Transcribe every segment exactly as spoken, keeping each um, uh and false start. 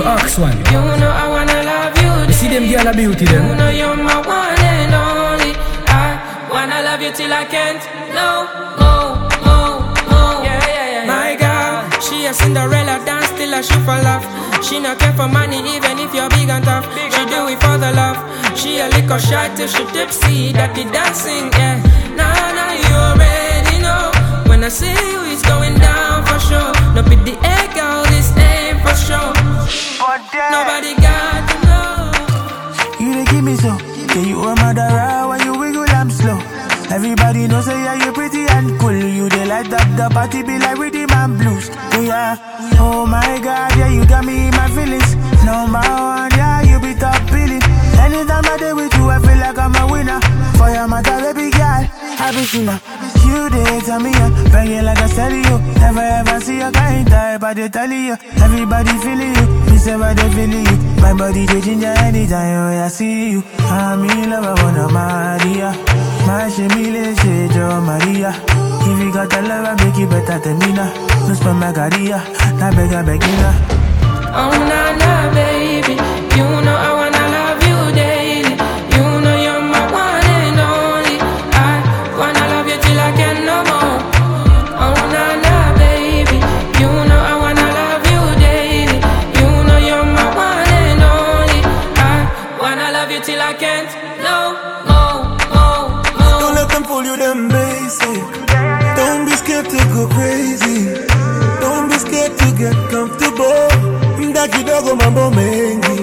ask one. You know I wanna love you. You see them girl a beauty them. You know you're my one and only. I wanna love you till I can't. No, more, more, more. Yeah, yeah, yeah. My girl, she a Cinderella dance till I shoot for love. She not care for money even if you're big and tough. She do it for the love. She a liquor shot till she tipsy. That the dancing, yeah. Nah, nah, you already know. When I see you, it's going down for sure. No pit the air, girl, this ain't for sure. Nobody got to know. You dey give me so. Can you a murderer when you wiggle, I'm slow. Everybody knows say yeah, you pretty and cool. You dey light up the party, be like rhythm and blues. Oh yeah, oh my God, yeah, you got me in my feelings. Number one, yeah, you be top billing. Anytime I dey with you, I feel like I'm a winner. For your mother, baby girl, I be sinner. You dey tell me, yeah, banging like a stereo. Never ever see a kind type, I dey tell you. Everybody feeling you, me say I dey feeling you. My body dey ginger anytime when I see you. I'm in love, I wanna Maria. My shemile she Jo Maria. If you got a love, I make it better than me now. No spend my career, na bega begina. Oh na na baby, you know I wanna love you daily. You know you're my one and only. I wanna love you till I can no more. Oh na na baby, you know I wanna love you daily. You know you're my one and only. I wanna love you till I can't no more, more, more. Don't let them fool you, them basic. Don't be scared to go crazy. Don't be scared to get comfortable. Ndaki dogo mambo mengi.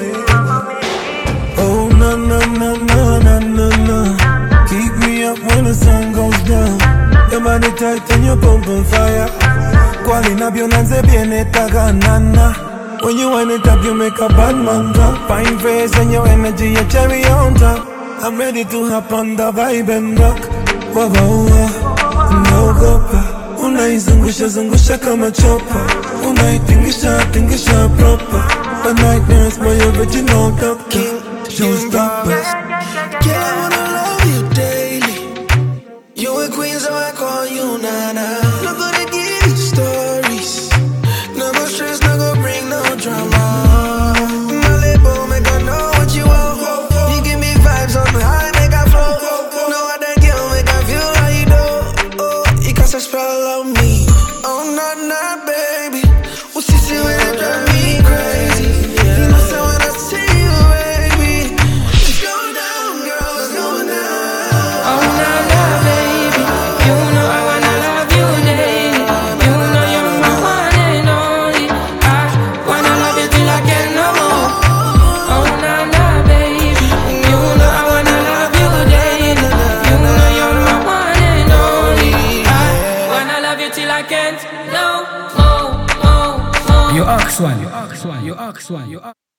Oh na na na na na na na. Keep me up when the sun goes down. Your body tight and your pump on fire. Quali nabio nanze biene taga nana. When you wind it up, you make a bad man drop. Fine face and your energy, your cherry on top. I'm ready to hop on the vibe and rock. Wa wa wa, no gopa. Unaizungusha zungusha kama chopa. Unaitingisha tingisha proper. The night nurse, my original doctor. Showstoppers. Girl, I wanna love you daily. You a queen, so I call you Nana. Not gonna give you stories. No go stress, no go bring no drama. My label make I know what you want. You give me vibes on the high, make I flow. No other girl make I feel how you do. Oh, you cast a spell on me. Oh, nah, nah, baby. What's this you when it drive me crazy? You know, so when I see you, baby, it's going down, girl, it's going down. Oh na na baby, you know I wanna love you daily. You know you're my one and only. I wanna love you till I can no more. Oh na na baby, you know I wanna love you daily. You know you're my one and only. I wanna love you till I can't no more, more, more. You ask one. You ask one. You ask one. You ask